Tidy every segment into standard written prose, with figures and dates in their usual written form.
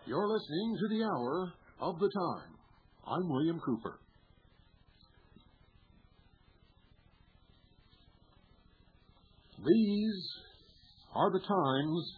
You're listening to the Hour of the Time. I'm William Cooper. These are the times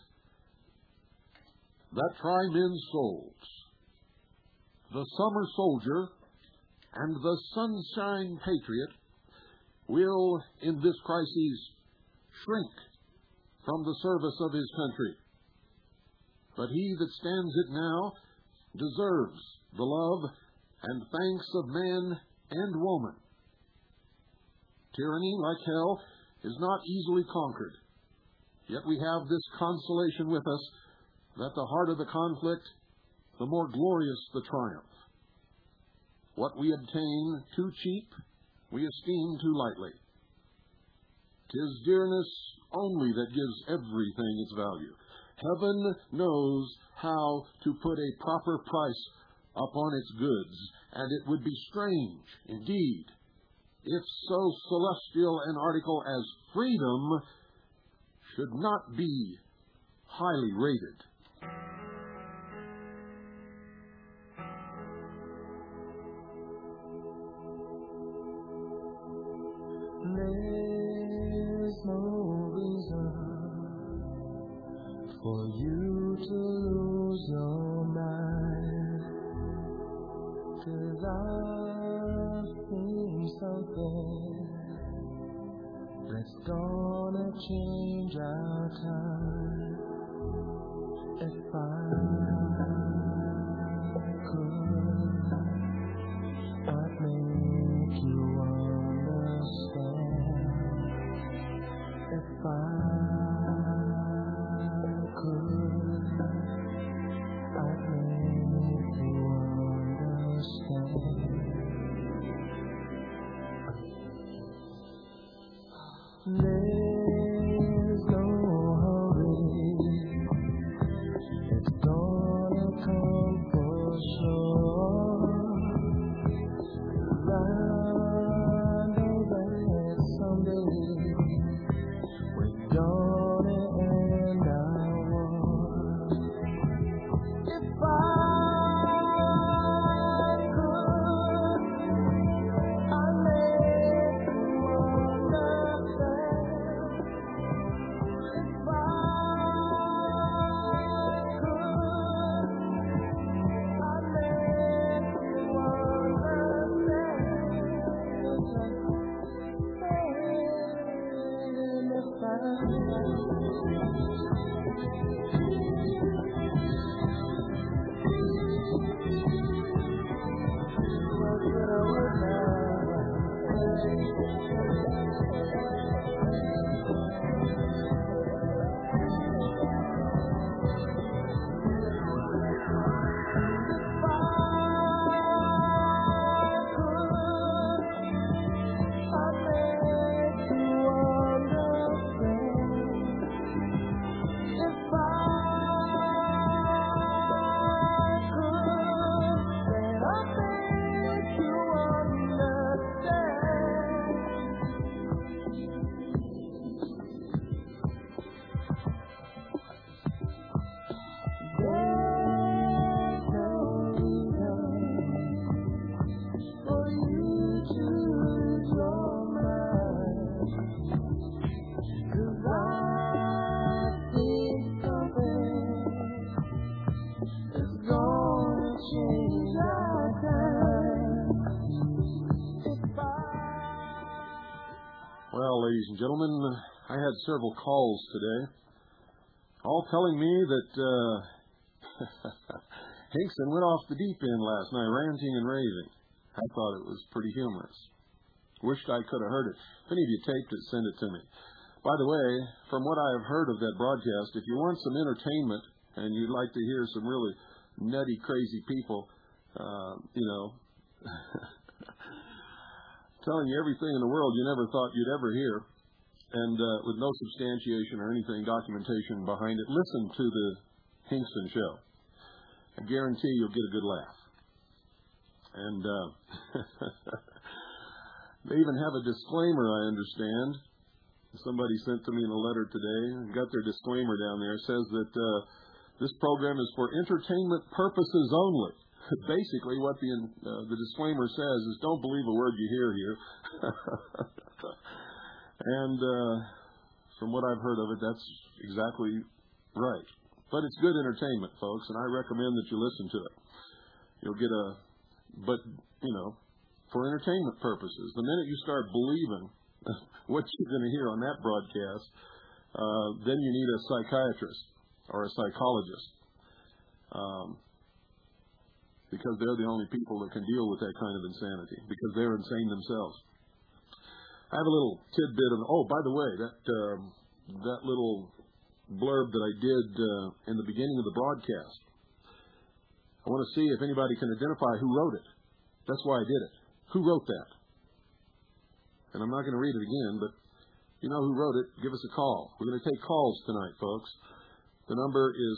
that try men's souls. The summer soldier and the sunshine patriot will, in this crisis, shrink from the service of his country. But he that stands it now deserves the love and thanks of man and woman. Tyranny, like hell, is not easily conquered. Yet we have this consolation with us, that the harder the conflict, the more glorious the triumph. What we obtain too cheap, we esteem too lightly. 'Tis dearness only that gives everything its value. Heaven knows how to put a proper price upon its goods, and it would be strange, indeed, if so celestial an article as freedom should not be highly rated. There's no reason for you to lose your mind, 'cause I've seen something that's gonna change our time. If I could, I'd make you understand. If I could, I'd make you understand. There's no hurry, it's gonna come for sure. I know that someday we're gonna end our war. If I could, I'd make you understand. If I could, I'd make you Well, ladies and gentlemen, I had several calls today, all telling me that Hinkson went off the deep end last night, ranting and raving. I thought it was pretty humorous. Wished I could have heard it. If any of you taped it, send it to me. By the way, from what I have heard of that broadcast, if you want some entertainment and you'd like to hear some really nutty, crazy people, telling you everything in the world you never thought you'd ever hear, and with no substantiation or anything, documentation behind it, listen to the Hinkson show. I guarantee you'll get a good laugh. And they even have a disclaimer, I understand. Somebody sent to me in a letter today, got their disclaimer down there. It says that This program is for entertainment purposes only. Basically, what the disclaimer says is don't believe a word you hear here. And from what I've heard of it, that's exactly right. But it's good entertainment, folks, and I recommend that you listen to it. You'll get for entertainment purposes. The minute you start believing what you're going to hear on that broadcast, then you need a psychiatrist or a psychologist. Because they're the only people that can deal with that kind of insanity, because they're insane themselves. I have a little tidbit of, by the way, that little blurb that I did in the beginning of the broadcast. I want to see if anybody can identify who wrote it. That's why I did it. Who wrote that? And I'm not going to read it again, but you know who wrote it. Give us a call. We're going to take calls tonight, folks. The number is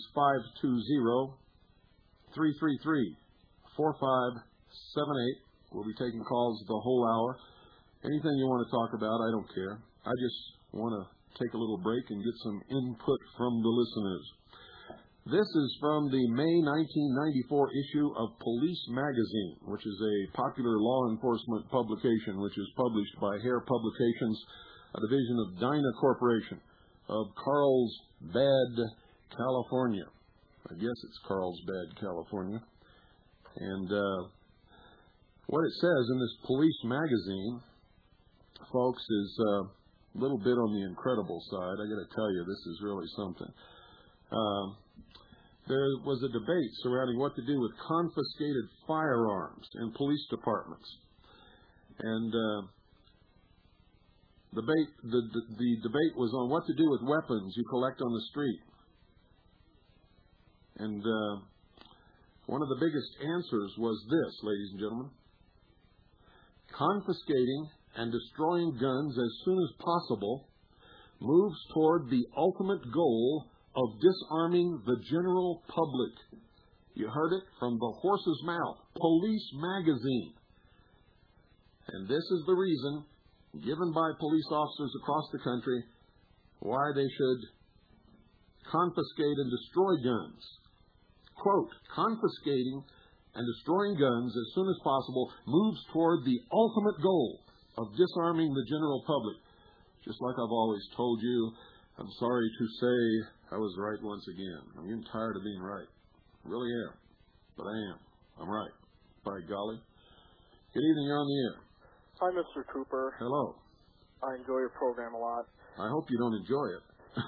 520-333-4578. We'll be taking calls the whole hour. Anything you want to talk about, I don't care. I just want to take a little break and get some input from the listeners. This is from the May 1994 issue of Police Magazine, which is a popular law enforcement publication which is published by Hare Publications, a division of Dyna Corporation of Carlsbad, California. I guess it's Carlsbad, California. And what it says in this Police Magazine, folks, is a little bit on the incredible side. I got to tell you, this is really something. There was a debate surrounding what to do with confiscated firearms in police departments. And the debate was on what to do with weapons you collect on the street. And one of the biggest answers was this, ladies and gentlemen. Confiscating and destroying guns as soon as possible moves toward the ultimate goal of disarming the general public. You heard it from the horse's mouth. Police Magazine. And this is the reason given by police officers across the country why they should confiscate and destroy guns. Quote, confiscating and destroying guns as soon as possible moves toward the ultimate goal of disarming the general public. Just like I've always told you, I'm sorry to say I was right once again. I'm getting tired of being right. I really am. But I am. I'm right. By golly. Good evening. You're on the air. Hi, Mr. Cooper. Hello. I enjoy your program a lot. I hope you don't enjoy it.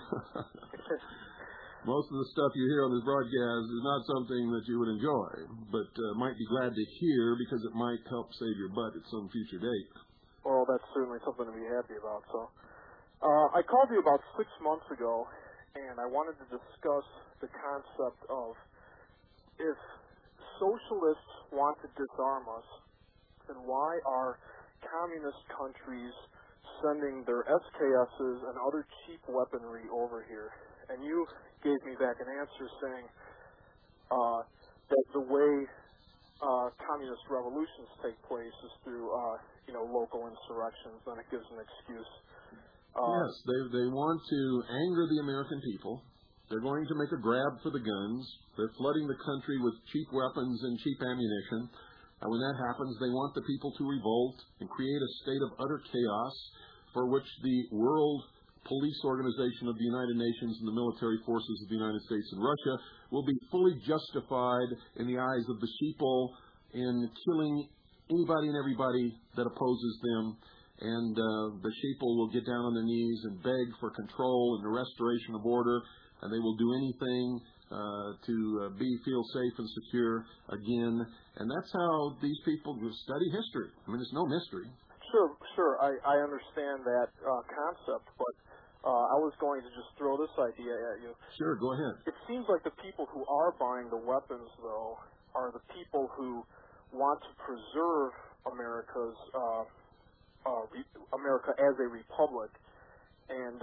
Most of the stuff you hear on this broadcast is not something that you would enjoy, but might be glad to hear because it might help save your butt at some future date. Well, that's certainly something to be happy about. So, I called you about 6 months ago, and I wanted to discuss the concept of if socialists want to disarm us, then why are communist countries sending their SKSs and other cheap weaponry over here? And you gave me back an answer saying that the way communist revolutions take place is through, local insurrections, and it gives an excuse. Yes, they want to anger the American people. They're going to make a grab for the guns. They're flooding the country with cheap weapons and cheap ammunition. And when that happens, they want the people to revolt and create a state of utter chaos for which the World Police Organization of the United Nations and the military forces of the United States and Russia will be fully justified in the eyes of the sheeple in killing anybody and everybody that opposes them. And the sheeple will get down on their knees and beg for control and the restoration of order, and they will do anything to feel safe and secure again. And that's how these people study history. I mean, it's no mystery. Sure. I understand that concept, but I was going to just throw this idea at you. Sure, go ahead. It seems like the people who are buying the weapons, though, are the people who want to preserve America as a republic. And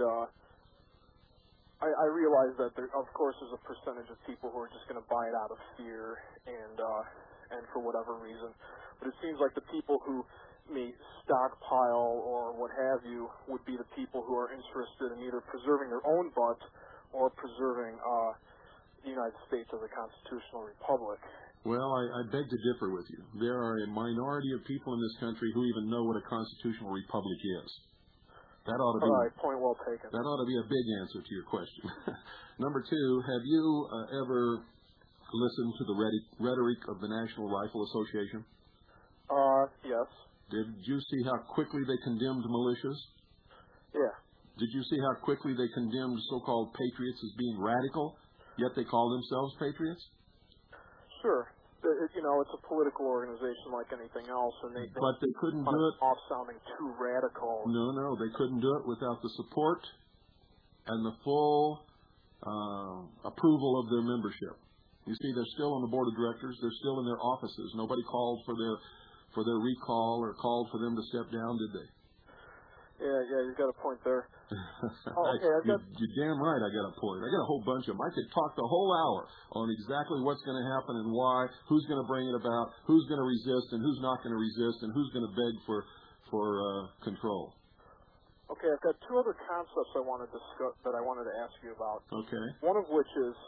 I realize that there, of course, is a percentage of people who are just going to buy it out of fear and for whatever reason. But it seems like the people who may stockpile or what have you would be the people who are interested in either preserving their own butt or preserving, the United States as a constitutional republic. Well, I beg to differ with you. There are a minority of people in this country who even know what a constitutional republic is. That ought to be, All right, point well taken. that ought to be a big answer to your question. Number two, have you ever listened to the rhetoric of the National Rifle Association? Yes. Did you see how quickly they condemned militias? Yeah. Did you see how quickly they condemned so-called patriots as being radical, yet they call themselves patriots? Sure. It's a political organization like anything else, and But they couldn't do it. Off sounding too radical. No, they couldn't do it without the support and the full approval of their membership. You see, they're still on the board of directors. They're still in their offices. Nobody called for their recall or called for them to step down, did they? Yeah, you've got a point there. You're damn right I got a point. I got a whole bunch of them. I could talk the whole hour on exactly what's going to happen and why, who's going to bring it about, who's going to resist and who's not going to resist, and who's going to beg for control. Okay, I've got two other concepts I want to discuss that I wanted to ask you about. Okay. One of which is,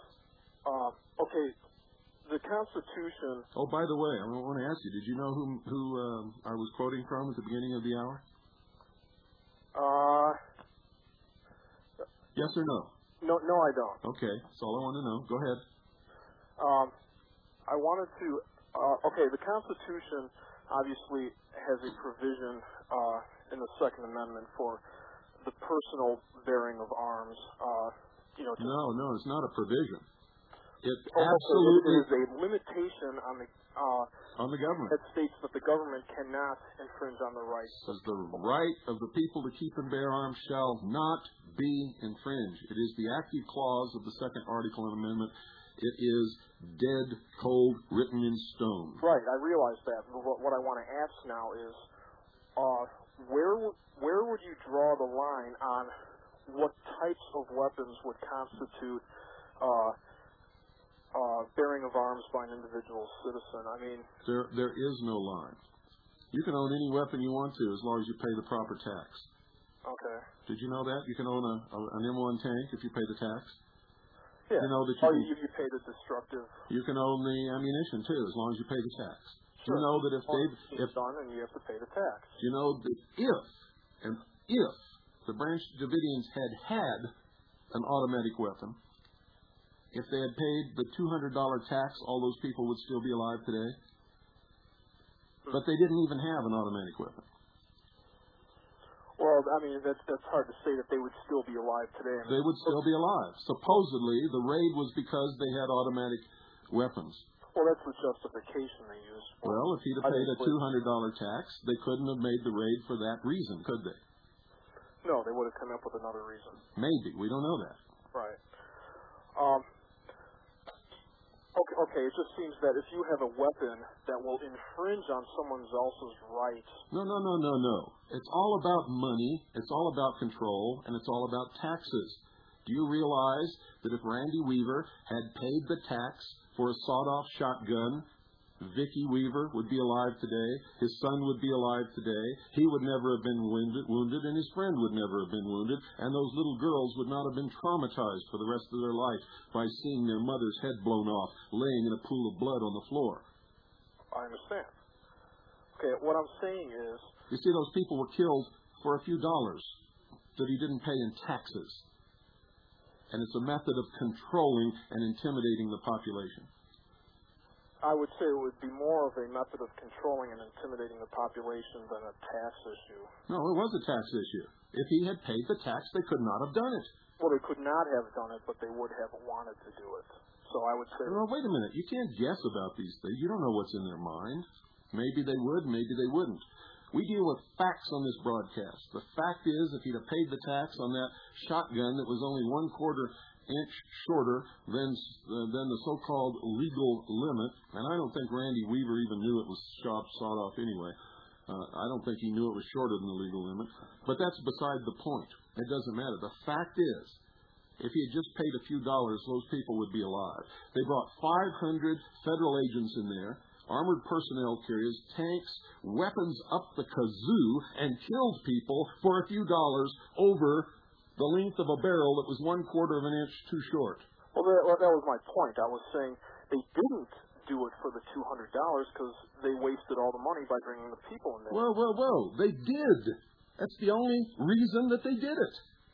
the Constitution. Oh, by the way, I want to ask you, did you know who I was quoting from at the beginning of the hour? Yes or no? No, I don't. Okay, that's all I want to know. Go ahead. I wanted to. The Constitution obviously has a provision in the Second Amendment for the personal bearing of arms. No, it's not a provision. It absolutely is a limitation on the government. That states that the government cannot infringe on the rights. Says the right of the people to keep and bear arms shall not be infringed. It is the active clause of the second article and amendment. It is dead, cold, written in stone. Right, I realize that. What I want to ask now is, where would you draw the line on what types of weapons would constitute bearing of arms by an individual citizen? I mean, there is no line. You can own any weapon you want to as long as you pay the proper tax. Okay. Did you know that? You can own an M1 tank if you pay the tax. Yeah. You know that you pay the destructive. You can own the ammunition too as long as you pay the tax. Sure. You know that if done and you have to pay the tax. You know that if the Branch Davidians had an automatic weapon, if they had paid the $200 tax, all those people would still be alive today. But they didn't even have an automatic weapon. Well, I mean, that's hard to say that they would still be alive today. They would still be alive. Supposedly, the raid was because they had automatic weapons. Well, that's the justification they used. Well, if he'd have paid a $200 tax, they couldn't have made the raid for that reason, could they? No, they would have come up with another reason. Maybe. We don't know that. Right. Okay, it just seems that if you have a weapon that will infringe on someone else's rights... No. It's all about money, it's all about control, and it's all about taxes. Do you realize that if Randy Weaver had paid the tax for a sawed-off shotgun, Vicki Weaver would be alive today, his son would be alive today, he would never have been wounded, and his friend would never have been wounded, and those little girls would not have been traumatized for the rest of their life by seeing their mother's head blown off, laying in a pool of blood on the floor. I understand. Okay, what I'm saying is... You see, those people were killed for a few dollars that he didn't pay in taxes. And it's a method of controlling and intimidating the population. I would say it would be more of a method of controlling and intimidating the population than a tax issue. No, it was a tax issue. If he had paid the tax, they could not have done it. Well, they could not have done it, but they would have wanted to do it. So I would say... No, wait a minute. You can't guess about these things. You don't know what's in their mind. Maybe they would, maybe they wouldn't. We deal with facts on this broadcast. The fact is, if he'd have paid the tax on that shotgun that was only 1/4 inch shorter than the so-called legal limit, and I don't think Randy Weaver even knew it was sawed off anyway. I don't think he knew it was shorter than the legal limit. But that's beside the point. It doesn't matter. The fact is, if he had just paid a few dollars, those people would be alive. They brought 500 federal agents in there, armored personnel carriers, tanks, weapons up the kazoo, and killed people for a few dollars over the length of a barrel that was 1/4 of an inch too short. Well, that was my point. I was saying they didn't do it for the $200 because they wasted all the money by bringing the people in there. Whoa. They did. That's the only reason that they did it.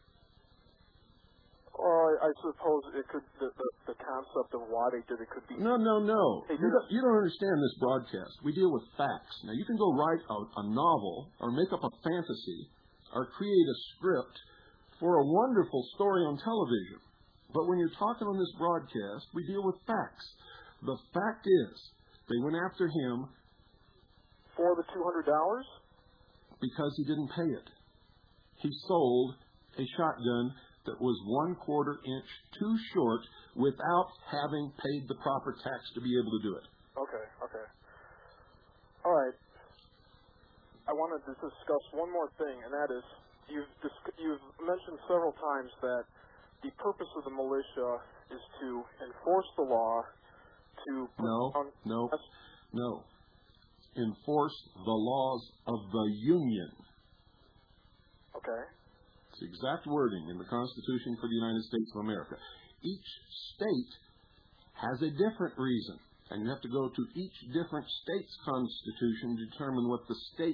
I suppose it could. The concept of why they did it could be. No. Hey, You don't understand this broadcast. We deal with facts. Now, you can go write a novel or make up a fantasy or create a script for a wonderful story on television. But when you're talking on this broadcast, we deal with facts. The fact is, they went after him for the $200? Because he didn't pay it. He sold a shotgun that was 1/4 inch too short without having paid the proper tax to be able to do it. Okay. All right. I wanted to discuss one more thing, and that is you've mentioned several times that the purpose of the militia is to enforce the law, to No. Enforce the laws of the Union. Okay. It's the exact wording in the Constitution for the United States of America. Each state has a different reason, and you have to go to each different state's constitution to determine what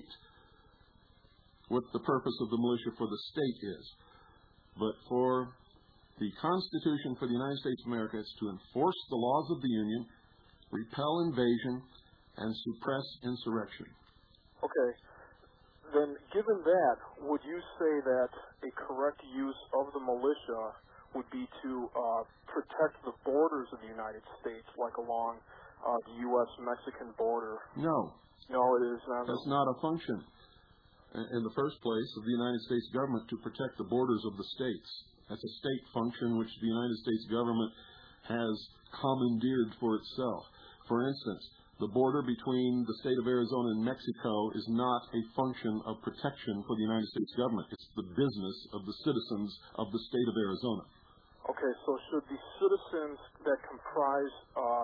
the purpose of the militia for the state is. But for the Constitution for the United States of America, it's to enforce the laws of the Union, repel invasion, and suppress insurrection. Okay. Then, given that, would you say that a correct use of the militia would be to protect the borders of the United States, like along the U.S.-Mexican border? No. No, it is not. That's not a function, in the first place, of the United States government to protect the borders of the states. That's a state function which the United States government has commandeered for itself. For instance, the border between the state of Arizona and Mexico is not a function of protection for the United States government. It's the business of the citizens of the state of Arizona. Okay, so should the citizens that comprise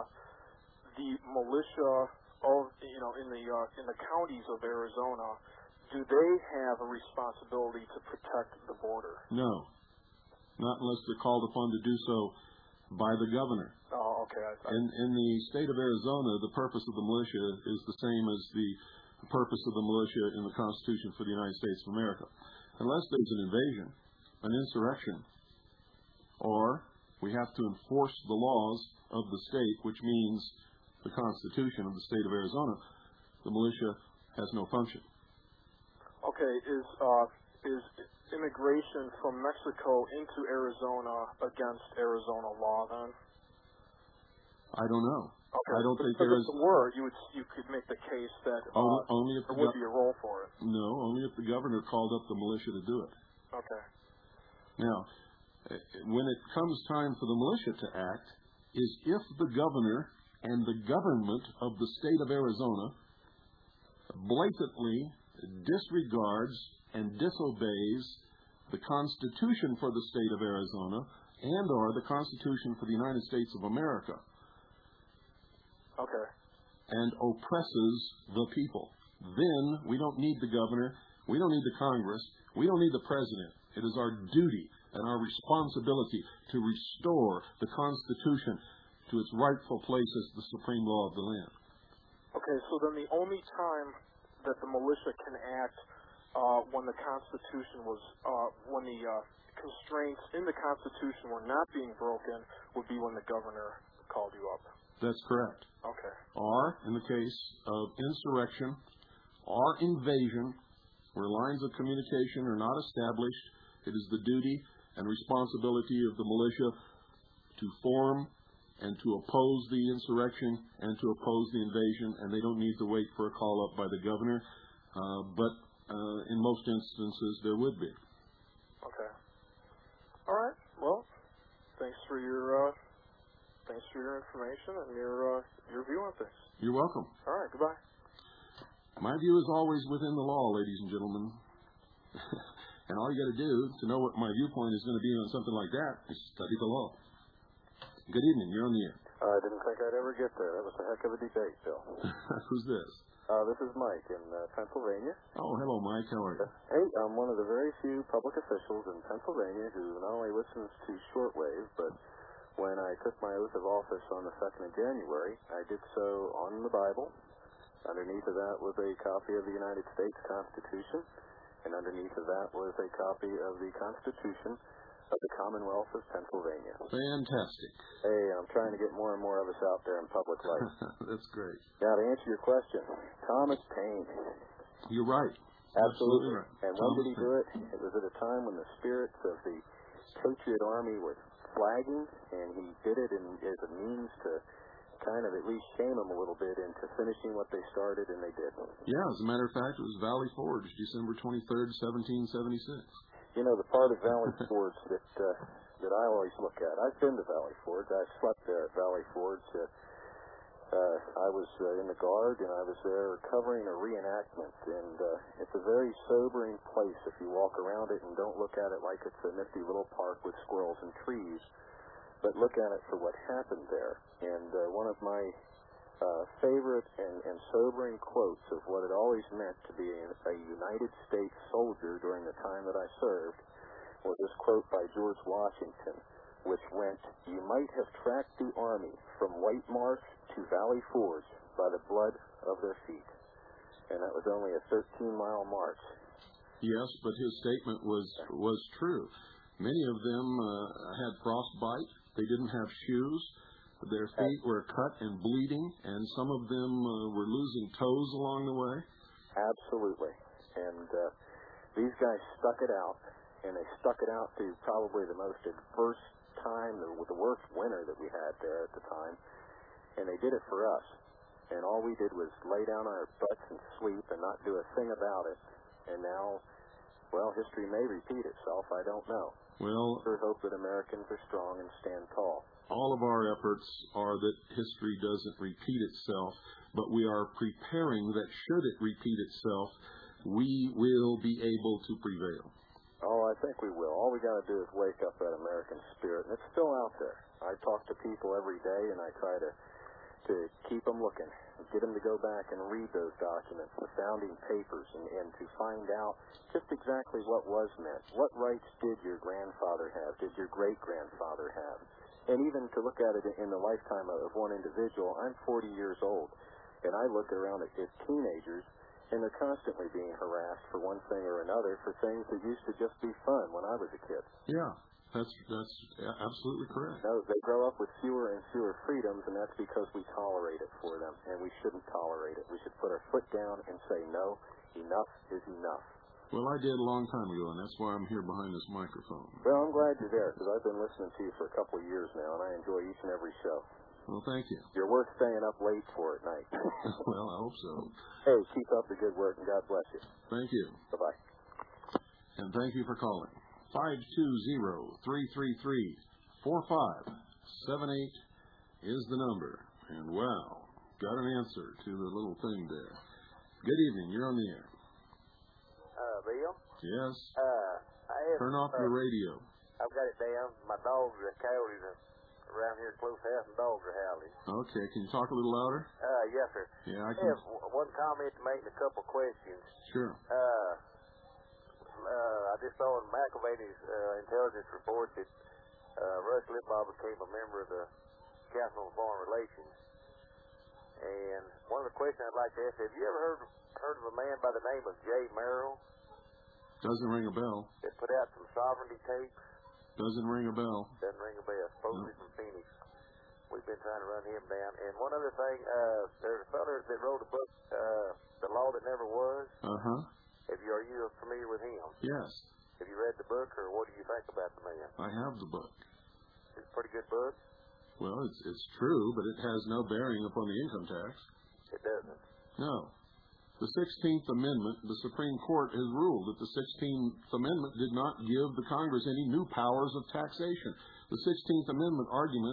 the militia of, in the counties of Arizona, do they have a responsibility to protect the border? No, not unless they're called upon to do so by the governor. Oh, okay. In the state of Arizona, the purpose of the militia is the same as the purpose of the militia in the Constitution for the United States of America. Unless there's an invasion, an insurrection, or we have to enforce the laws of the state, which means the Constitution of the state of Arizona, the militia has no function. Okay, is immigration from Mexico into Arizona against Arizona law then? I don't know. Okay. I don't think there there is. If it were, you could make the case that only if there would be a role for it. No, only if the governor called up the militia to do it. Okay. Now, when it comes time for the militia to act, is if the governor and the government of the state of Arizona blatantly disregards and disobeys the Constitution for the state of Arizona and/or the Constitution for the United States of America. Okay. And oppresses the people. Then we don't need the governor, we don't need the Congress, we don't need the president. It is our duty and our responsibility to restore the Constitution to its rightful place as the supreme law of the land. Okay, so then the only time that the militia can act when the Constitution was, when the constraints in the Constitution were not being broken, would be when the governor called you up. That's correct. Okay. Or, in the case of insurrection or invasion, where lines of communication are not established, it is the duty and responsibility of the militia to form and to oppose the insurrection and to oppose the invasion, and they don't need to wait for a call up by the governor, but in most instances there would be. Okay. All right. Well, thanks for your information and your view on things. You're welcome. All right. Goodbye. My view is always within the law, ladies and gentlemen. And all you got to do to know what my viewpoint is going to be on something like that is study the law. Good evening. You're on the air. I didn't think I'd ever get there. That was a heck of a debate, Bill. Who's this? This is Mike in Pennsylvania. Oh, hello, Mike. How are you? Hey, I'm one of the very few public officials in Pennsylvania who not only listens to shortwave, but when when I took my oath of office on the 2nd of January, I did so on the Bible. Underneath of that was a copy of the United States Constitution, and underneath of that was a copy of the Constitution of the Commonwealth of Pennsylvania. Fantastic. Hey, I'm trying to get more and more of us out there in public life. That's great. Now, to answer your question, Thomas Paine. You're right. Absolutely. Right. And when did he do it? It was at a time when the spirits of the Patriot Army were flagging, and he did it as a means to kind of at least shame them a little bit into finishing what they started, and they did. Yeah, as a matter of fact, it was Valley Forge, December 23rd, 1776. You know, the part of Valley Forge that I always look at, I've been to Valley Forge. I've slept there at Valley Forge. I was in the Guard, and I was there covering a reenactment, and it's a very sobering place if you walk around it and don't look at it like it's a nifty little park with squirrels and trees, but look at it for what happened there. And one of my favorite and sobering quotes of what it always meant to be a United States soldier during the time that I served was this quote by George Washington, which went, "You might have tracked the Army from White Marsh to Valley Forge by the blood of their feet." And that was only a 13-mile march. Yes, but his statement was true. Many of them had frostbite. They didn't have shoes. Their feet were cut and bleeding, and some of them were losing toes along the way. Absolutely. And these guys stuck it out, and they stuck it out through probably the most adverse time, the worst winter that we had there at the time, and they did it for us. And all we did was lay down on our butts and sleep and not do a thing about it. And now, well, history may repeat itself. I don't know. Well, I hope that Americans are strong and stand tall. All of our efforts are that history doesn't repeat itself, but we are preparing that should it repeat itself, we will be able to prevail. Oh, I think we will. All we got to do is wake up that American spirit, and it's still out there. I talk to people every day, and I try to keep them looking, get them to go back and read those documents, the founding papers, and to find out just exactly what was meant. What rights did your grandfather have? Did your great-grandfather have? And even to look at it in the lifetime of one individual, I'm 40 years old, and I look around at teenagers, and they're constantly being harassed for one thing or another for things that used to just be fun when I was a kid. Yeah, that's absolutely correct. No, they grow up with fewer and fewer freedoms, and that's because we tolerate it for them, and we shouldn't tolerate it. We should put our foot down and say, no, enough is enough. Well, I did a long time ago, and that's why I'm here behind this microphone. Well, I'm glad you're there, because I've been listening to you for a couple of years now, and I enjoy each and every show. Well, thank you. You're worth staying up late for at night. Well, I hope so. Hey, keep up the good work, and God bless you. Thank you. Bye-bye. And thank you for calling. 520-333-4578 is the number. And, wow, got an answer to the little thing there. Good evening. You're on the air. Bill? Yes. Turn off your radio. I've got it down. My dogs are coyotes around here close to house, and dogs are howling. Okay. Can you talk a little louder? Yes, sir. Yeah, I I can. have one comment to make and a couple questions. Sure. I just saw in McIlvaney's intelligence report that Rush Limbaugh became a member of the Council on Foreign Relations. And one of the questions I'd like to ask, have you ever heard of a man by the name of Jay Merrill Doesn't ring a bell. that put out some sovereignty tapes? Doesn't ring a bell. Doesn't ring a bell. Supposedly from Phoenix. We've been trying to run him down. And one other thing, there's a fellow that wrote a book, The Law That Never Was. Uh-huh. Are you familiar with him? Yes. Have you read the book, or what do you think about the man? I have the book. It's a pretty good book. Well, it's true, but it has no bearing upon the income tax. It doesn't. No. The 16th Amendment, the Supreme Court has ruled that the 16th Amendment did not give the Congress any new powers of taxation. The 16th Amendment argument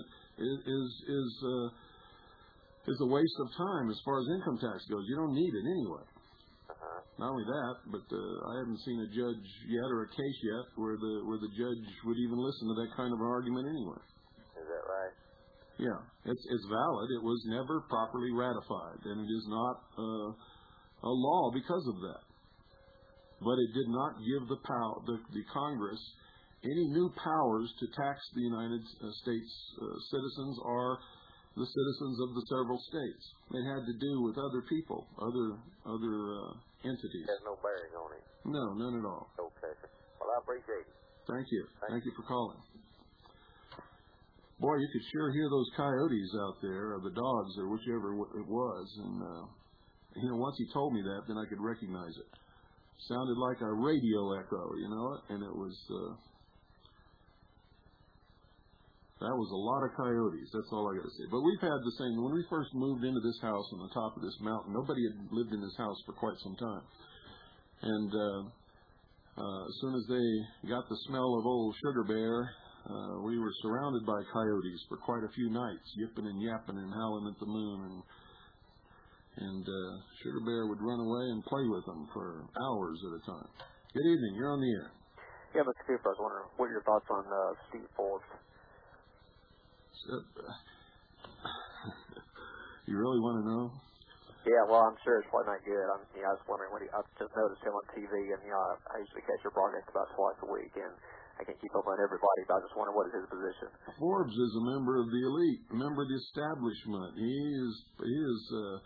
is a waste of time as far as income tax goes. You don't need it anyway. Not only that, but I haven't seen a judge yet or a case yet where the judge would even listen to that kind of argument anyway. Is that right? Yeah, it's valid. It was never properly ratified, and it is not a law because of that. But it did not give the Congress any new powers to tax the United States citizens are the citizens of the several states. They had to do with other people, other entities. Has no bearing on it. No, none at all. Okay, sir. Well, I appreciate it. Thank you. Thank you for calling. Boy, you could sure hear those coyotes out there, or the dogs, or whichever it was. And, once he told me that, then I could recognize it. Sounded like a radio echo, and it was... That was a lot of coyotes. That's all I got to say. But we've had the same. When we first moved into this house on the top of this mountain, nobody had lived in this house for quite some time. And as soon as they got the smell of old Sugar Bear, we were surrounded by coyotes for quite a few nights, yipping and yapping and howling at the moon. And Sugar Bear would run away and play with them for hours at a time. Good evening. You're on the air. Yeah, Mr. Cooper, I was wondering what are your thoughts on Steve Forbes? You really want to know? Yeah, well, I'm sure it's probably not good. I was wondering I just noticed him on TV, and I usually catch your broadcast about twice a week, and I can keep up on everybody, but I just wonder what is his position. Forbes is a member of the elite, a member of the establishment. He is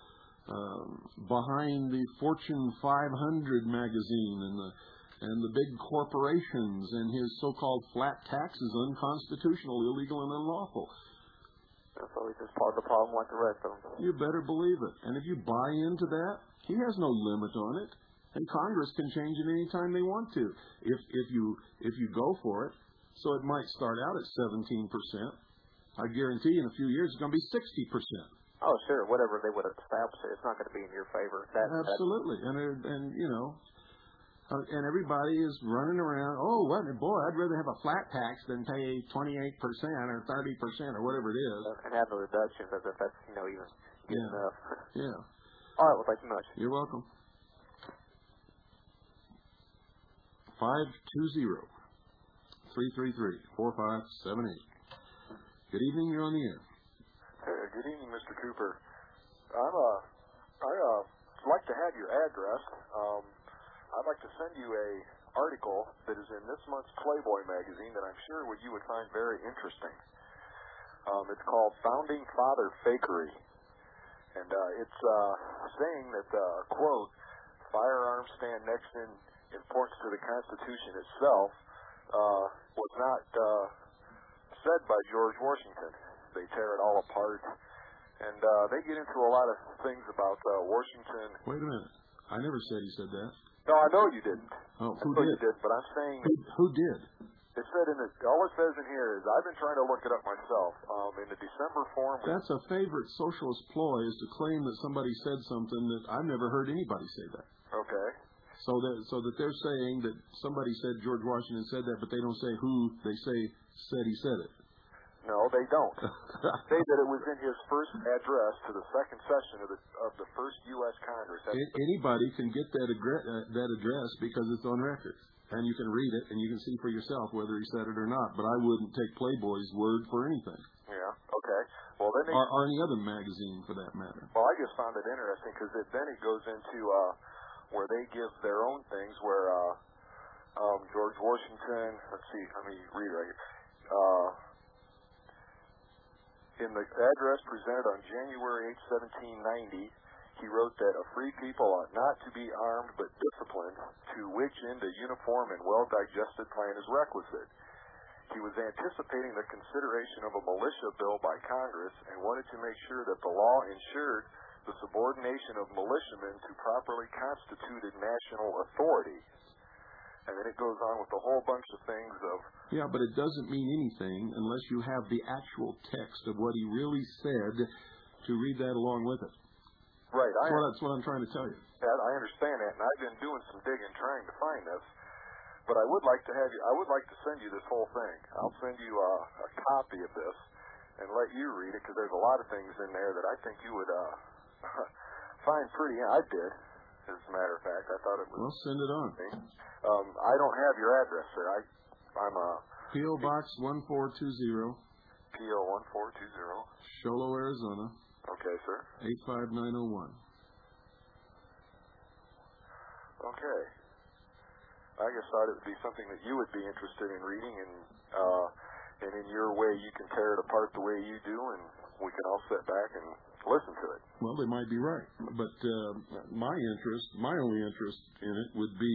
behind the Fortune 500 magazine and the big corporations, and his so-called flat tax is unconstitutional, illegal, and unlawful. So he's just part of the problem like the rest of them. You better believe it. And if you buy into that, he has no limit on it. And Congress can change it any time they want to. If you go for it, so it might start out at 17%. I guarantee in a few years it's going to be 60%. Oh, sure. Whatever they would establish it, it's not going to be in your favor. Absolutely. And everybody is running around, I'd rather have a flat tax than pay 28% or 30% or whatever it is. And have no deductions as if that's, even enough. Yeah. All right, well, thank you much. You're welcome. 520-333-4578. Good evening, you're on the air. Good evening, Mr. Cooper. I'd like to have your address. I'd like to send you a article that is in this month's Playboy magazine that I'm sure you would find very interesting. It's called Founding Father Fakery. And it's saying that, quote, firearms stand next in importance to the Constitution itself, was not said by George Washington. They tear it all apart. And they get into a lot of things about Washington. Wait a minute. I never said he said that. No, I know you didn't. Oh, who did? You did, but I'm saying... Who did? It said all it says in here is, I've been trying to look it up myself, in the December form... That's a favorite socialist ploy, is to claim that somebody said something that I've never heard anybody say that. Okay. So that they're saying that somebody said George Washington said that, but they don't say who they say said he said it. No, they don't. Say that it was in his first address to the second session of the first U.S. Congress. Anybody can get that address because it's on record, and you can read it and you can see for yourself whether he said it or not. But I wouldn't take Playboy's word for anything. Yeah. Okay. Well, then or any other magazine for that matter. Well, I just found it interesting because then it goes into where they give their own things. Where George Washington. Let's see. Let me read right here. In the address presented on January 8, 1790, he wrote that a free people ought not to be armed but disciplined, to which end a uniform and well-digested plan is requisite. He was anticipating the consideration of a militia bill by Congress and wanted to make sure that the law ensured the subordination of militiamen to properly constituted national authority. And then it goes on with a whole bunch of things of... Yeah, but it doesn't mean anything unless you have the actual text of what he really said to read that along with it. Right. That's what I'm trying to tell you. I understand that, and I've been doing some digging trying to find this. But I would like to send you this whole thing. I'll send you a copy of this and let you read it, because there's a lot of things in there that I think you would find pretty... I did. As a matter of fact, I thought it was... Well, send it on. I don't have your address, sir. I'm P.O. Box 1420. P.O. 1420. Show Low, Arizona. Okay, sir. 85901. Okay. I just thought it would be something that you would be interested in reading, and in your way you can tear it apart the way you do, and we can all sit back and listen to it. Well, they might be right, but my only interest in it would be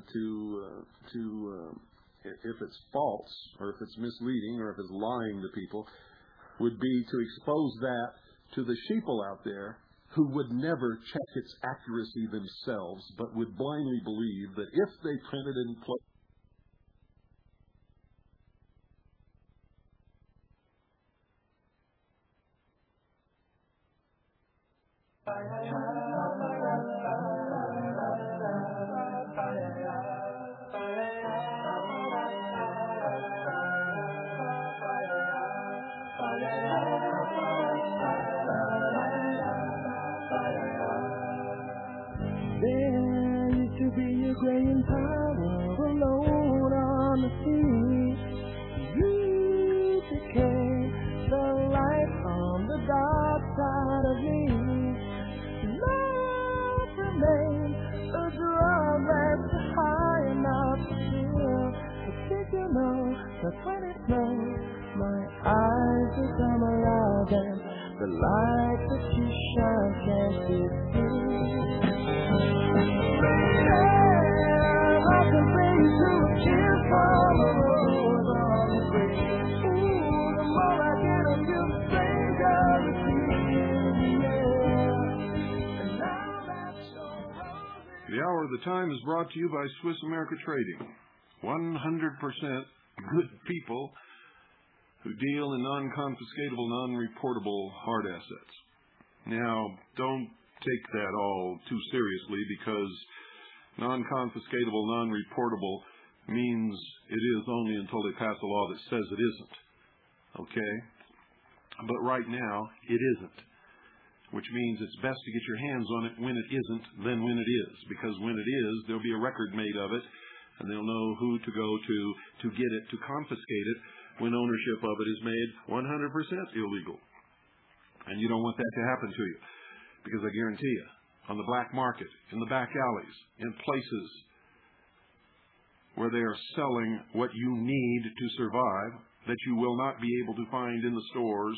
if it's false or if it's misleading or if it's lying to people, would be to expose that to the sheeple out there who would never check its accuracy themselves, but would blindly believe that if they printed and put There used to be a graying tower alone on the sea. You became the light on the dark side of me. Love remained a drum that's high enough to feel. But did you know that when it snows, my eyes become alive and the light that you shine can't be seen. The Hour of the Time is brought to you by Swiss America Trading. 100% good people who deal in non-confiscatable, non-reportable hard assets. Now, don't take that all too seriously, because non-confiscatable, non-reportable means it is only until they pass a law that says it isn't. Okay? But right now, it isn't. Which means it's best to get your hands on it when it isn't than when it is. Because when it is, there'll be a record made of it, and they'll know who to go to get it, to confiscate it, when ownership of it is made 100% illegal. And you don't want that to happen to you. Because I guarantee you, on the black market, in the back alleys, in places where they are selling what you need to survive, that you will not be able to find in the stores,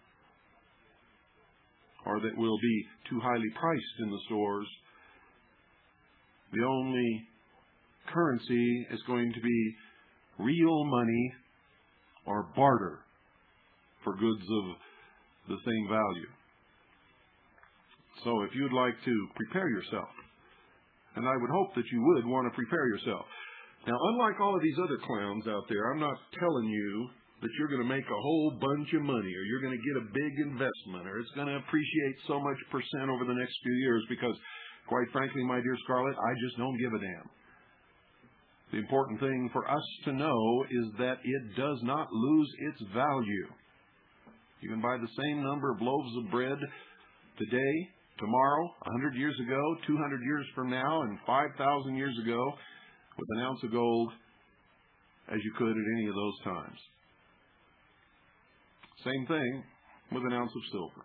or that will be too highly priced in the stores, the only currency is going to be real money or barter for goods of the same value. So if you'd like to prepare yourself, and I would hope that you would want to prepare yourself. Now, unlike all of these other clowns out there, I'm not telling you that you're going to make a whole bunch of money, or you're going to get a big investment, or it's going to appreciate so much % over the next few years, because, quite frankly, my dear Scarlett, I just don't give a damn. The important thing for us to know is that it does not lose its value. You can buy the same number of loaves of bread today, tomorrow, 100 years ago, 200 years from now, and 5,000 years ago with an ounce of gold as you could at any of those times. Same thing with an ounce of silver.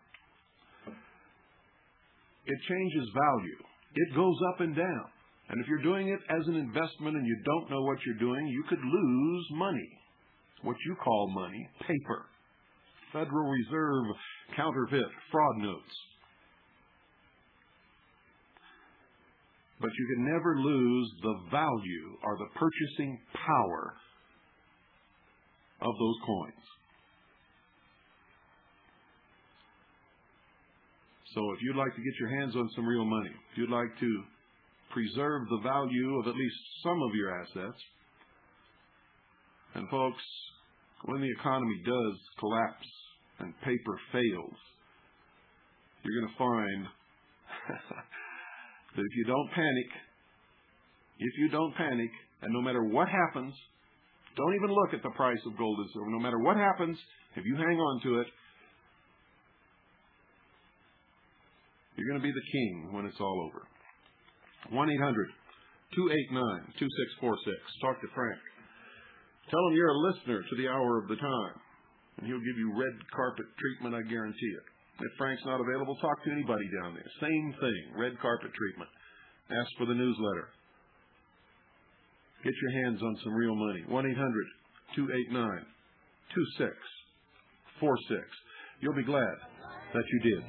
It changes value. It goes up and down. And if you're doing it as an investment and you don't know what you're doing, you could lose money. What you call money, paper. Federal Reserve counterfeit fraud notes. But you can never lose the value or the purchasing power of those coins. So if you'd like to get your hands on some real money, if you'd like to preserve the value of at least some of your assets, and folks, when the economy does collapse and paper fails, you're going to find that if you don't panic, and no matter what happens, don't even look at the price of gold and silver, no matter what happens, if you hang on to it, you're going to be the king when it's all over. 1-800-289-2646. Talk to Frank. Tell him you're a listener to the Hour of the Time, and he'll give you red carpet treatment, I guarantee it. If Frank's not available, talk to anybody down there. Same thing, red carpet treatment. Ask for the newsletter. Get your hands on some real money. 1-800-289-2646. You'll be glad that you did.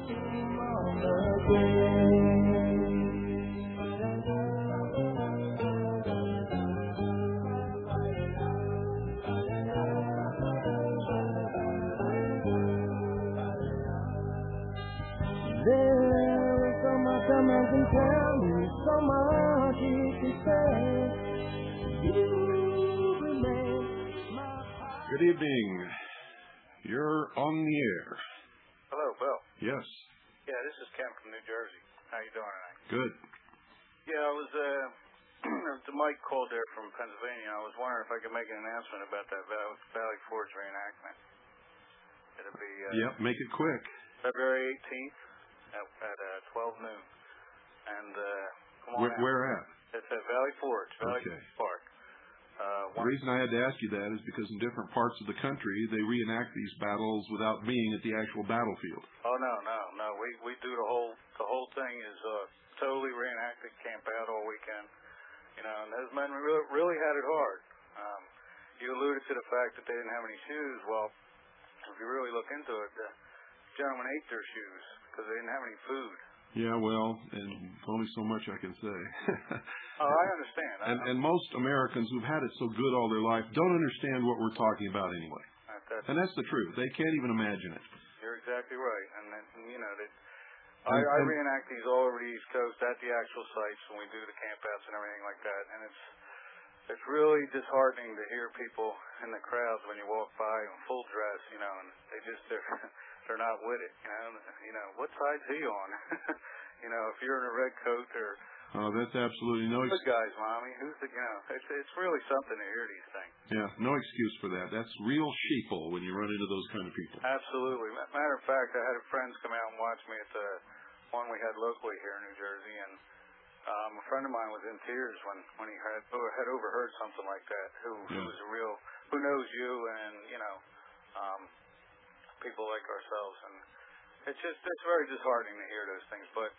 There's so much a man can tell me, so much he can say. You remain my heart. Good evening. You're on the air. Hello, Bill. Yes. Yeah, this is Ken from New Jersey. How you doing tonight? Good. Yeah, I was, the Mike called there from Pennsylvania. I was wondering if I could make an announcement about that Valley Forge reenactment. It'll be Yep, make it quick. February 18th at 12 noon. And come on out. Where at? It's at Valley Forge, Valley Park. The reason I had to ask you that is because in different parts of the country, they reenact these battles without being at the actual battlefield. Oh, no. We do the whole thing is totally reenacted, camp out all weekend. You know, and those men really had it hard. You alluded to the fact that they didn't have any shoes. Well, if you really look into it, the gentlemen ate their shoes because they didn't have any food. Yeah, well, and only so much I can say. Oh, I understand. And most Americans who've had it so good all their life don't understand what we're talking about anyway. And that's the truth. They can't even imagine it. You're exactly right. And you know, I reenact these all over the East Coast at the actual sites when we do the campouts and everything like that. And it's really disheartening to hear people in the crowds when you walk by in full dress, you know, and they're not with it. You know, what side's he on? You know, if you're in a red coat or. Oh, that's absolutely no excuse. Good guys, Mommy. It's really something to hear these things. Yeah, no excuse for that. That's real sheeple when you run into those kind of people. Absolutely. Matter of fact, I had friends come out and watch me at the one we had locally here in New Jersey, and a friend of mine was in tears when he had overheard something like that. Who knows you, and you know, people like ourselves, and it's very disheartening to hear those things, but.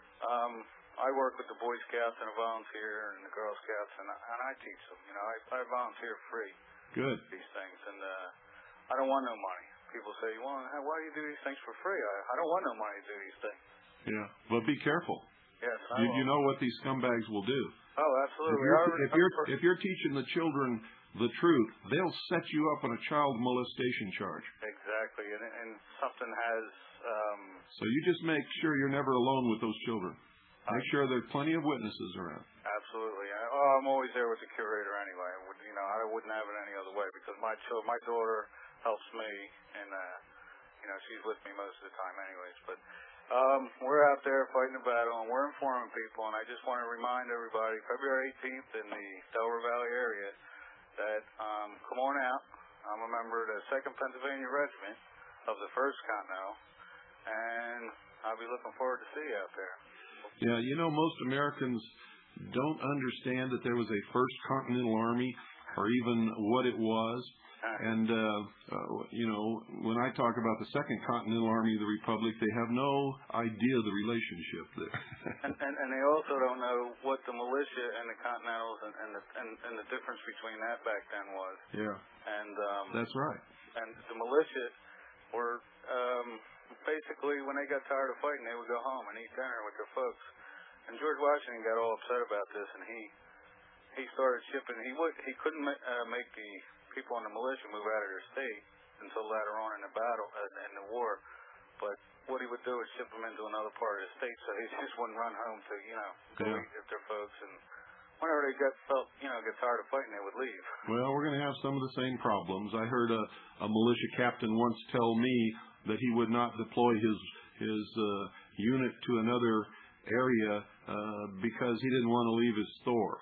I work with the Boy Scouts and a volunteer and the Girl Scouts, and I teach them. You know, I volunteer free. Good. These things, and I don't want no money. People say, well, why do you do these things for free? I don't want no money to do these things. Yeah, but be careful. Yes, you know what these scumbags will do. Oh, absolutely. If you're teaching the children the truth, they'll set you up on a child molestation charge. Exactly, and something has. So you just make sure you're never alone with those children. Make sure there's plenty of witnesses around. Absolutely. I'm always there with the curator anyway. You know, I wouldn't have it any other way because my daughter helps me, and you know, she's with me most of the time anyways. But we're out there fighting a battle, and we're informing people. And I just want to remind everybody, February 18th in the Delaware Valley area, that come on out. I'm a member of the 2nd Pennsylvania Regiment of the 1st Continental, and I'll be looking forward to see you out there. Yeah, you know, most Americans don't understand that there was a 1st Continental Army or even what it was. And, you know, when I talk about the 2nd Continental Army of the Republic, they have no idea of the relationship there. and they also don't know what the militia and the Continentals and the difference between that back then was. Yeah. And that's right. And the militia were basically, when they got tired of fighting, they would go home and eat dinner with their folks. And George Washington got all upset about this, and he started shipping. He couldn't make the people in the militia move out of their state until later on in the battle, in the war. But what he would do is ship them into another part of the state, so he just wouldn't run home to, you know, go eat with their folks. And whenever they get tired of fighting, they would leave. Well, we're going to have some of the same problems. I heard a militia captain once tell me that he would not deploy his unit to another area because he didn't want to leave his store.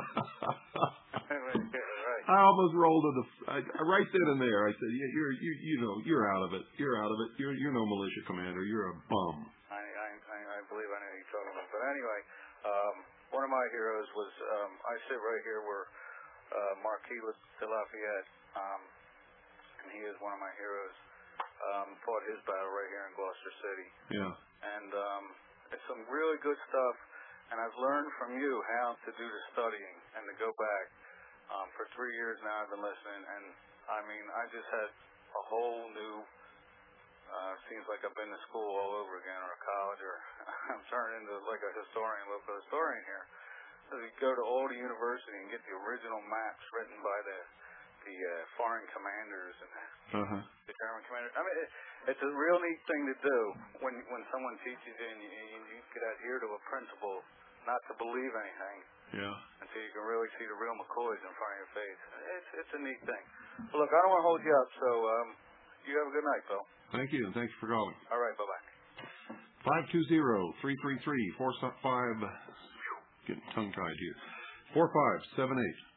I almost rolled to right then and there. I said, "You're out of it. You're out of it. You're no militia commander. You're a bum." I believe I know who you're talking about. But anyway, one of my heroes was I sit right here where Marquis de Lafayette, and he is one of my heroes. Fought his battle right here in Gloucester City. Yeah. And it's some really good stuff. And I've learned from you how to do the studying and to go back. For 3 years now I've been listening, and I mean, I just had a whole new, seems like I've been to school all over again, or college, or I'm turning into like a local historian here. So you go to all the university and get the original maps written by the foreign commanders and the German commanders. I mean, it's a real neat thing to do when someone teaches you and you could adhere to a principle not to believe anything. Yeah. Until you can really see the real McCoys in front of your face. It's a neat thing. Well, look, I don't want to hold you up, so you have a good night, Bill. Thank you, and thanks for calling. All right, bye-bye. 520-333-45. Getting tongue-tied here. 4578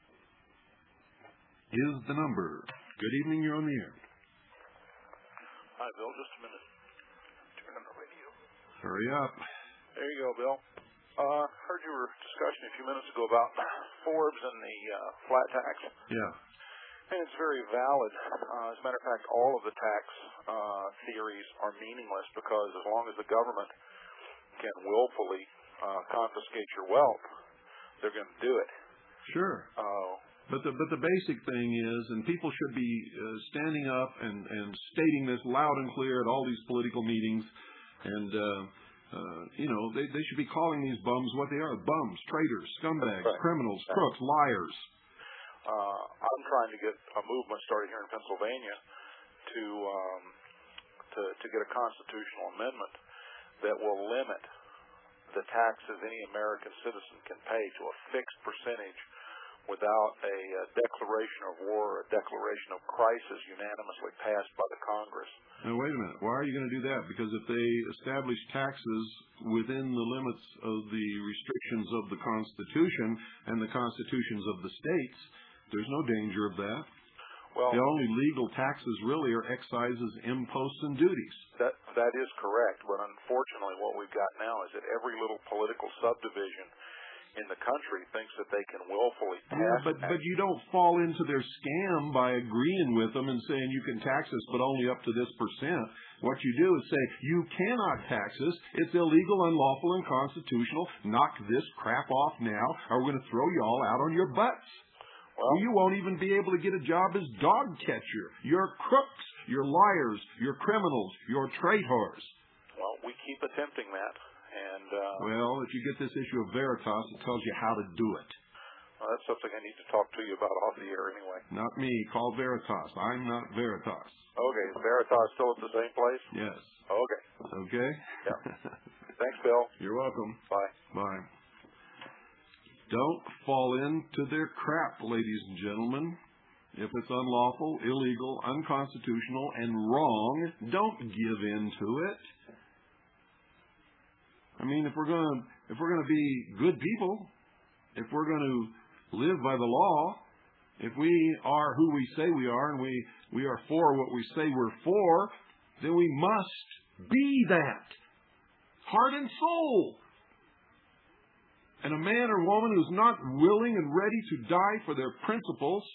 is the number. Good evening, you're on the air. Hi, Bill. Just a minute. Turn on the radio. Hurry up. There you go, Bill. Heard your discussion a few minutes ago about Forbes and the flat tax. Yeah. And it's very valid. As a matter of fact, all of the tax theories are meaningless because as long as the government can willfully confiscate your wealth, they're going to do it. Sure. But the basic thing is, and people should be standing up and stating this loud and clear at all these political meetings, and they should be calling these bums what they are: bums, traitors, scumbags, criminals, crooks, liars. I'm trying to get a movement started here in Pennsylvania to get a constitutional amendment that will limit the taxes any American citizen can pay to a fixed percentage without a declaration of war or a declaration of crisis unanimously passed by the Congress. Now, wait a minute. Why are you going to do that? Because if they establish taxes within the limits of the restrictions of the Constitution and the constitutions of the states, there's no danger of that. Well, the only legal taxes really are excises, imposts, and duties. That is correct, but unfortunately what we've got now is that every little political subdivision in the country thinks that they can willfully pass. Yeah, but you don't fall into their scam by agreeing with them and saying you can tax us but only up to this percent. What you do is say you cannot tax us. It's illegal, unlawful, and unconstitutional. Knock this crap off now, or we're going to throw you all out on your butts. Well, you won't even be able to get a job as dog catcher. You're crooks. You're liars. You're criminals. You're traitors. Well, we keep attempting that. And well, if you get this issue of Veritas, it tells you how to do it. Well, that's something I need to talk to you about off the air anyway. Not me. Call Veritas. I'm not Veritas. Okay. Is Veritas still at the same place? Yes. Okay. Okay? Yeah. Thanks, Bill. You're welcome. Bye. Bye. Don't fall into their crap, ladies and gentlemen. If it's unlawful, illegal, unconstitutional, and wrong, don't give in to it. I mean, if we're going to be good people, if we're going to live by the law, if we are who we say we are and we are for what we say we're for, then we must be that. Heart and soul. And a man or woman who's not willing and ready to die for their principles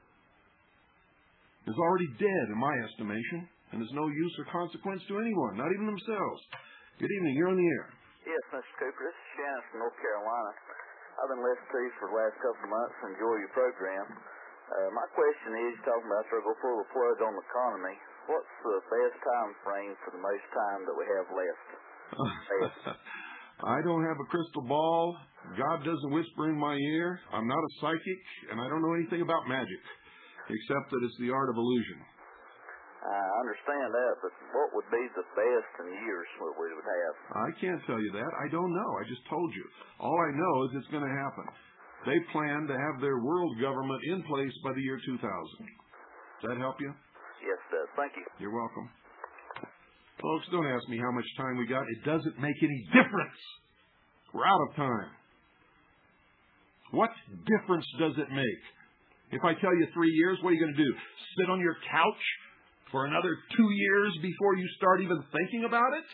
is already dead, in my estimation, and is no use or consequence to anyone, not even themselves. Good evening. You're on the air. Yes, Mr. Cooper. This is Shannon from North Carolina. I've been listening to you for the last couple of months and enjoy your program. My question is, you're talking about struggle full of floods on the economy. What's the best time frame for the most time that we have left? I don't have a crystal ball. God doesn't whisper in my ear. I'm not a psychic, and I don't know anything about magic, except that it's the art of illusion. I understand that, but what would be the best in years that we would have? I can't tell you that. I don't know. I just told you. All I know is it's going to happen. They plan to have their world government in place by the year 2000. Does that help you? Yes, it does. Thank you. You're welcome. Folks, don't ask me how much time we got. It doesn't make any difference. We're out of time. What difference does it make? If I tell you 3 years, what are you going to do? Sit on your couch for another 2 years before you start even thinking about it?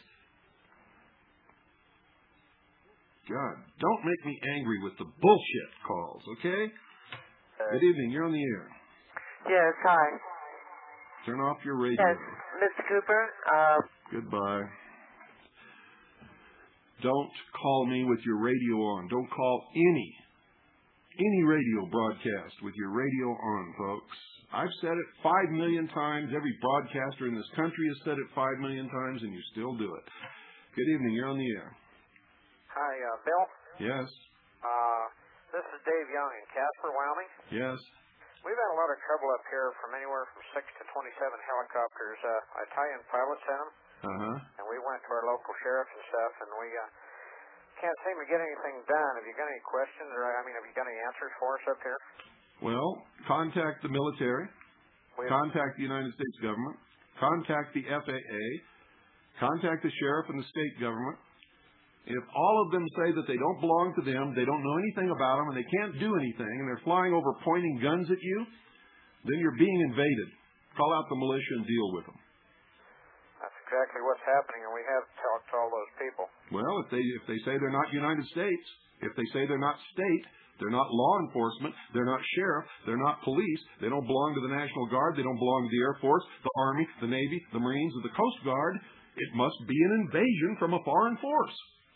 God, don't make me angry with the bullshit calls, okay? Good evening. You're on the air. Yes, hi. Turn off your radio. Yes, Mr. Cooper. Goodbye. Don't call me with your radio on. Don't call any radio broadcast with your radio on, folks. I've said it 5 million times. Every broadcaster in this country has said it 5 million times, and you still do it. Good evening. You're on the air. Hi, Bill. Yes. This is Dave Young in Casper, Wyoming. Yes. We've had a lot of trouble up here from anywhere from 6 to 27 helicopters. Italian pilots in them. And we went to our local sheriff and stuff, and we can't seem to get anything done. Have you got any questions, or have you got any answers for us up here? Well, contact the military, contact the United States government, contact the FAA, contact the sheriff and the state government. If all of them say that they don't belong to them, they don't know anything about them, and they can't do anything, and they're flying over pointing guns at you, then you're being invaded. Call out the militia and deal with them. That's exactly what's happening, and we have talked to all those people. Well, if they say they're not United States, if they say they're not state, they're not law enforcement, they're not sheriff, they're not police, they don't belong to the National Guard, they don't belong to the Air Force, the Army, the Navy, the Marines, or the Coast Guard, it must be an invasion from a foreign force.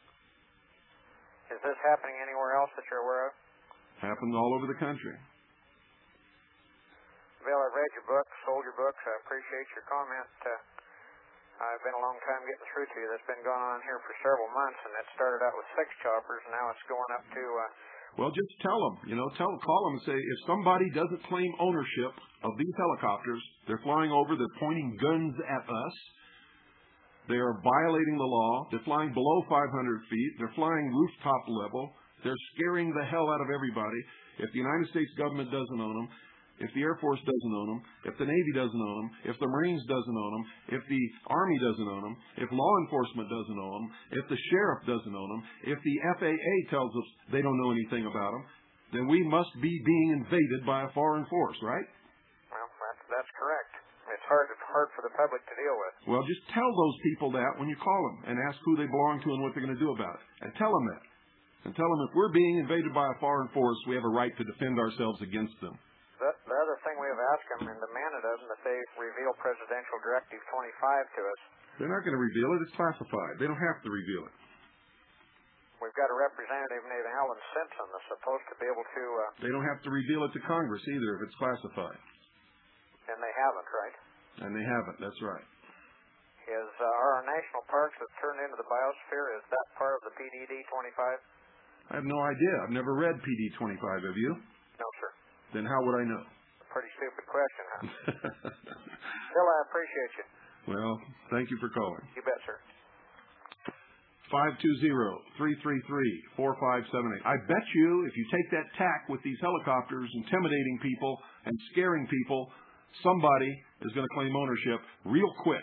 Is this happening anywhere else that you're aware of? Happens all over the country. Bill, I've read your book, sold your books. I appreciate your comment. I've been a long time getting through to you. That's been going on here for several months, and it started out with 6 choppers, and now it's going up to... Well, just tell them, call them and say, if somebody doesn't claim ownership of these helicopters, they're flying over, they're pointing guns at us, they are violating the law, they're flying below 500 feet, they're flying rooftop level, they're scaring the hell out of everybody. If the United States government doesn't own them, if the Air Force doesn't own them, if the Navy doesn't own them, if the Marines doesn't own them, if the Army doesn't own them, if law enforcement doesn't own them, if the sheriff doesn't own them, if the FAA tells us they don't know anything about them, then we must be being invaded by a foreign force, right? Well, that's correct. It's hard for the public to deal with. Well, just tell those people that when you call them and ask who they belong to and what they're going to do about it. And tell them that. And tell them if we're being invaded by a foreign force, we have a right to defend ourselves against them. The other thing we have asked them and demanded of them that they reveal Presidential Directive 25 to us. They're not going to reveal it. It's classified. They don't have to reveal it. We've got a representative named Alan Simpson that's supposed to be able to... They don't have to reveal it to Congress either if it's classified. And they haven't, right? And they haven't. That's right. Are our national parks that turned into the biosphere, is that part of the PDD 25? I have no idea. I've never read PD 25. Have you? No, sir. Then how would I know? Pretty stupid question, huh? Bill, I appreciate you. Well, thank you for calling. You bet, sir. 520-333-4578. I bet you if you take that tack with these helicopters intimidating people and scaring people, somebody is going to claim ownership real quick.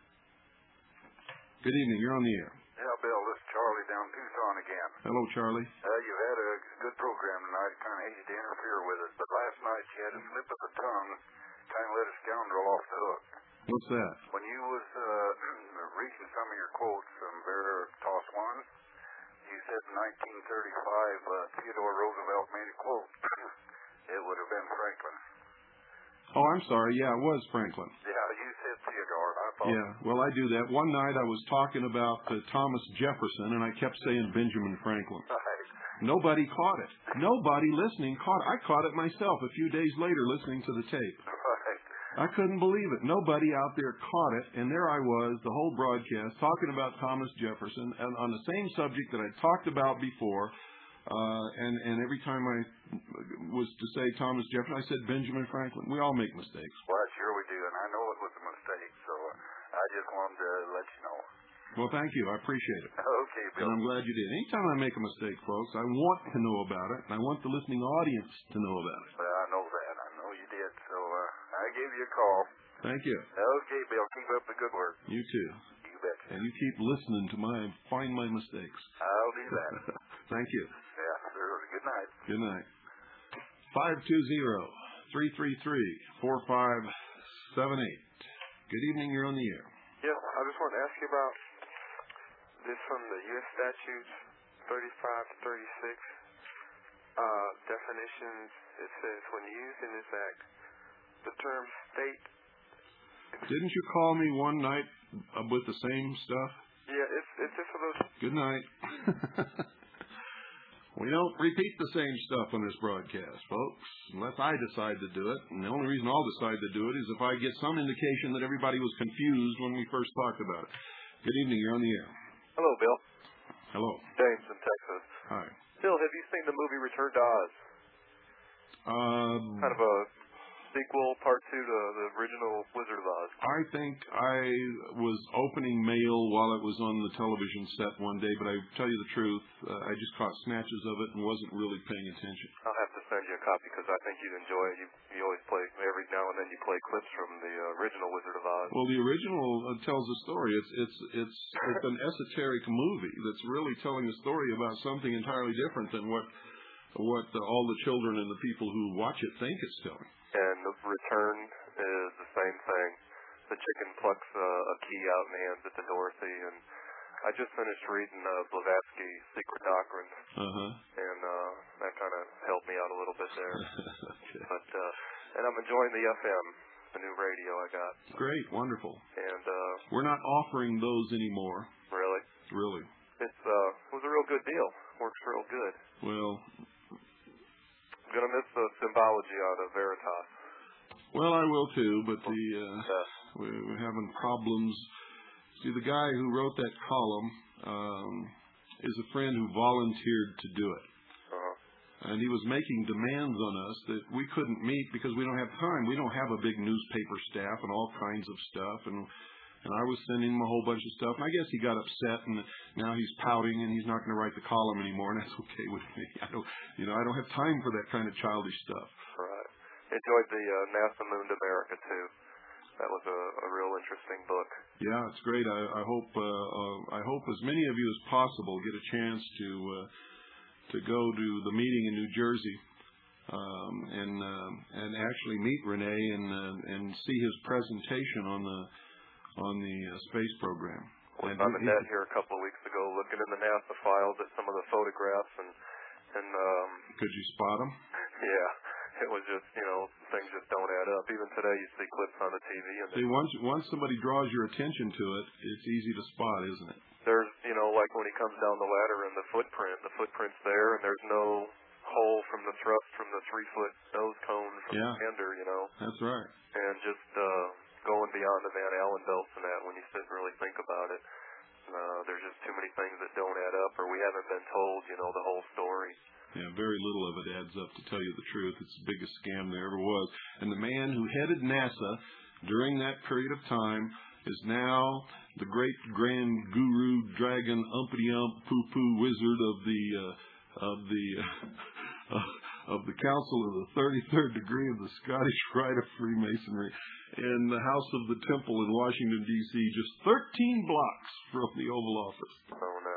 Good evening. You're on the air. Yeah, Bill, this is Charlie down Tucson again. Hello, Charlie. You've had a good program tonight. Kind of hated to interfere with it, but last night you had a slip of the tongue, kind of let a scoundrel off the hook. What's that? When you was reading some of your quotes from Veritas One, you said in 1935 Theodore Roosevelt made a quote. It would have been Franklin. Oh, I'm sorry. Yeah, it was Franklin. Yeah, you said Theodore. I thought. Yeah, well, I do that. One night I was talking about Thomas Jefferson, and I kept saying Benjamin Franklin. Right. Nobody caught it. Nobody listening caught it. I caught it myself a few days later listening to the tape. Right. I couldn't believe it. Nobody out there caught it, and there I was, the whole broadcast, talking about Thomas Jefferson, and on the same subject that I talked about before. And every time I was to say Thomas Jefferson, I said Benjamin Franklin. We all make mistakes. Well, sure we do, and I know it was a mistake, so I just wanted to let you know. Well, thank you. I appreciate it. Okay, Bill. And I'm glad you did. Anytime I make a mistake, folks, I want to know about it, and I want the listening audience to know about it. Well, I know that. I know you did, so I gave you a call. Thank you. Okay, Bill. Keep up the good work. You too. You bet. And you keep listening to find my mistakes. I'll do that. Thank you. Yeah, sir. Good night. Good night. 520-333-4578. Good evening. You're on the air. Yes, I just wanted to ask you about this from the U.S. statutes 35 to 36. Definitions, it says, when used in this act, the term state... Didn't you call me one night with the same stuff? Yeah, it's just a little... Good night. We don't repeat the same stuff on this broadcast, folks, unless I decide to do it. And the only reason I'll decide to do it is if I get some indication that everybody was confused when we first talked about it. Good evening. You're on the air. Hello, Bill. Hello. James in Texas. Hi. Bill, have you seen the movie Return to Oz? Kind of a sequel, part 2 to the original Wizard of Oz. I think I was opening mail while it was on the television set one day, but I tell you the truth, I just caught snatches of it and wasn't really paying attention. I'll have to send you a copy because I think you'd enjoy it. You always play, every now and then you play clips from the original Wizard of Oz. Well, the original tells a story. It's an esoteric movie that's really telling a story about something entirely different than what all the children and the people who watch it think it's telling. And the return is the same thing. The chicken plucks a key out and hands it to Dorothy. And I just finished reading Blavatsky, Secret Doctrines. And that kind of helped me out a little bit there. Okay. But and I'm enjoying the FM, the new radio I got. Great, wonderful. And we're not offering those anymore. Really? Really. It was a real good deal. Works real good. Well, I'm going to miss the symbology out of Veritas. Well, I will too, but we're having problems. See, the guy who wrote that column is a friend who volunteered to do it. And he was making demands on us that we couldn't meet because we don't have time. We don't have a big newspaper staff and all kinds of stuff. And I was sending him a whole bunch of stuff. And I guess he got upset, and now he's pouting, and he's not going to write the column anymore, and that's okay with me. I don't have time for that kind of childish stuff. Right. Enjoyed the NASA Moon to America, too. That was a real interesting book. Yeah, it's great. I hope as many of you as possible get a chance to go to the meeting in New Jersey and actually meet Rene and see his presentation on the space program. Well, I met here a couple of weeks ago looking in the NASA files at some of the photographs and could you spot them? Yeah. It was just, things just don't add up. Even today you see clips on the TV. And see, once somebody draws your attention to it, it's easy to spot, isn't it? There's, like when he comes down the ladder and the footprint's there, and there's no hole from the thrust from the 3-foot nose cone from the hander, That's right. And just going beyond the Van Allen belts and that, when you sit and really think about it, there's just too many things that don't add up, or we haven't been told, the whole story. Yeah, very little of it adds up, to tell you the truth. It's the biggest scam there ever was. And the man who headed NASA during that period of time is now the great grand guru, dragon, umpity-ump, poo-poo wizard of the Council of the 33rd Degree of the Scottish Rite of Freemasonry in the House of the Temple in Washington, D.C., just 13 blocks from the Oval Office. Oh, no.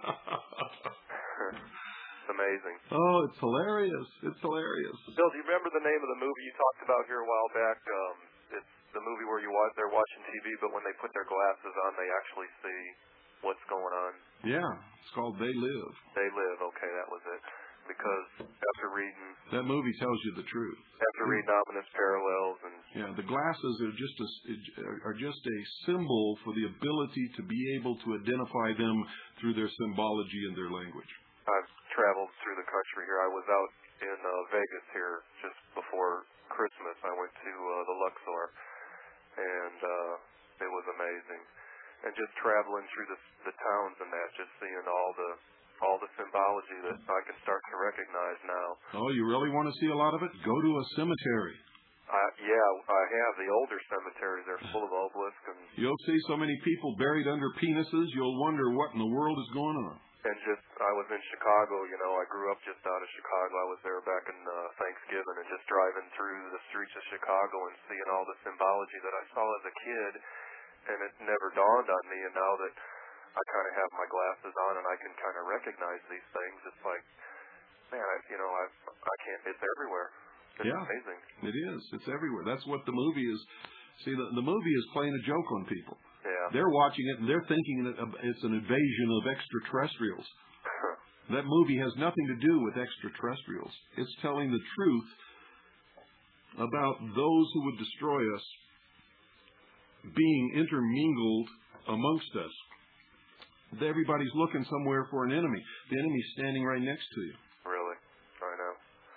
It's amazing. Oh, it's hilarious. It's hilarious. Bill, do you remember the name of the movie you talked about here a while back? It's the movie where they're watching TV, but when they put their glasses on, they actually see what's going on. Yeah, it's called They Live. They Live. Okay, that was it. Because after reading... That movie tells you the truth. After reading Ominous Parallels and... Yeah, the glasses are just a symbol for the ability to be able to identify them through their symbology and their language. I've traveled through the country here. I was out in Vegas here just before Christmas. I went to the Luxor, and it was amazing. And just traveling through the towns and that, just seeing all the symbology that I can start to recognize now. Oh, you really want to see a lot of it? Go to a cemetery. Yeah, I have. The older cemeteries, they're full of obelisks. And you'll see so many people buried under penises, you'll wonder what in the world is going on. And I was in Chicago, I grew up just out of Chicago. I was there back in Thanksgiving, and just driving through the streets of Chicago and seeing all the symbology that I saw as a kid, and it never dawned on me. And now that I kind of have my glasses on and I can kind of recognize these things, it's like, man, I can't, it's everywhere. It's amazing. It is. It's everywhere. That's what the movie is. See, the movie is playing a joke on people. Yeah. They're watching it, and they're thinking it's an invasion of extraterrestrials. That movie has nothing to do with extraterrestrials. It's telling the truth about those who would destroy us being intermingled amongst us. everybody's looking somewhere for an enemy. The enemy's standing right next to you. Really, I know.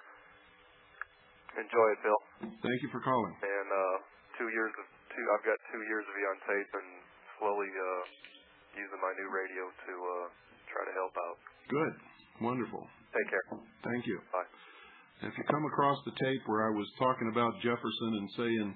Enjoy it, Bill. Thank you for calling. And I've got 2 years of you on tape, and slowly using my new radio to try to help out. Good, wonderful. Take care. Thank you. Bye. If you come across the tape where I was talking about Jefferson and saying,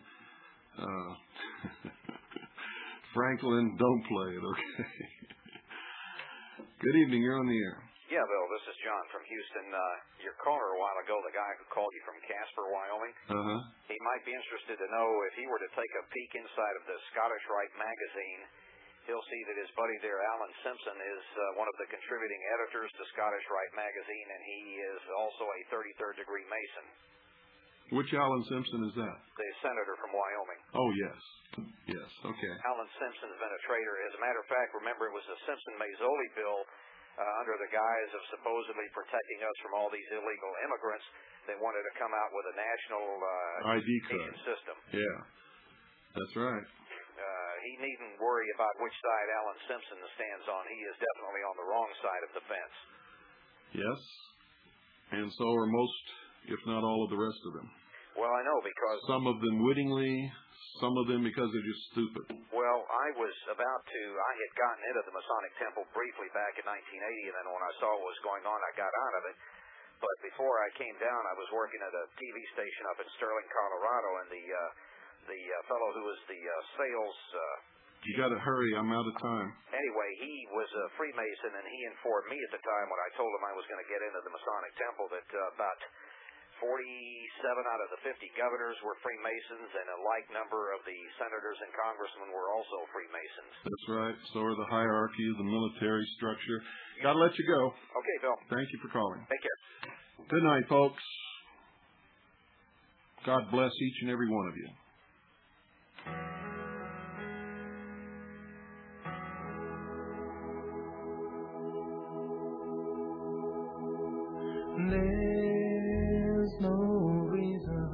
Franklin, don't play it, okay? Good evening, you're on the air. Yeah, Bill, this is John from Houston. Your caller a while ago, the guy who called you from Casper, Wyoming, he might be interested to know if he were to take a peek inside of the Scottish Rite magazine, he'll see that his buddy there, Alan Simpson, is one of the contributing editors to Scottish Rite magazine, and he is also a 33rd degree Mason. Which Alan Simpson is that? The senator from Wyoming. Oh, yes. Yes, okay. Alan Simpson's been a traitor. As a matter of fact, remember, it was the Simpson-Mazzoli bill under the guise of supposedly protecting us from all these illegal immigrants. They wanted to come out with a national ID card system. Yeah, that's right. He needn't worry about which side Alan Simpson stands on. He is definitely on the wrong side of the fence. Yes, and so are most, if not all, of the rest of them. Well, I know, because some of them wittingly, some of them because they're just stupid. Well, I had gotten into the Masonic Temple briefly back in 1980, and then when I saw what was going on, I got out of it. But before I came down, I was working at a TV station up in Sterling, Colorado, and the fellow who was the sales... You got to hurry. I'm out of time. Anyway, he was a Freemason, and he informed me at the time when I told him I was going to get into the Masonic Temple that about 47 out of the 50 governors were Freemasons, and a like number of the senators and congressmen were also Freemasons. That's right. So are the hierarchy, the military structure. Got to let you go. Okay, Bill. Thank you for calling. Take care. Good night, folks. God bless each and every one of you. There's no reason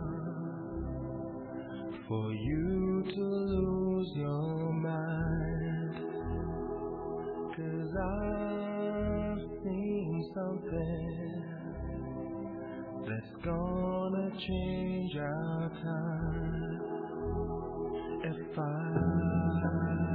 for you to lose your mind, 'cause I've seen something that's gonna change our time. If I